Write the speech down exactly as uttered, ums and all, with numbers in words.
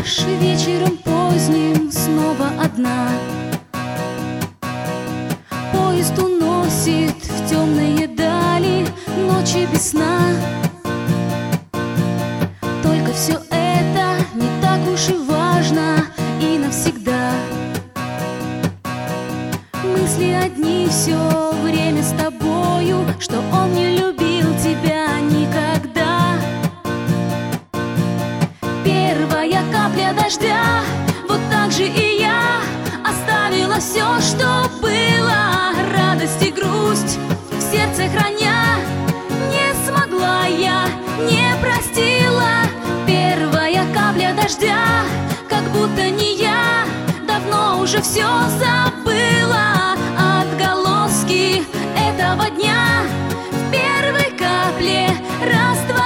идешь вечером поздним снова одна. Поезд уносит в темные дали ночи без сна. Только все это не так уж и важно и навсегда. Мысли одни все время с тобою, что он не любил тебя никогда. Первая капля дождя, вот так же и я оставила все, что было, радость и грусть в сердце храня. Не смогла я, не простила. Первая капля дождя, как будто не я, давно уже все забыла. Отголоски этого дня в первой капле раз, два,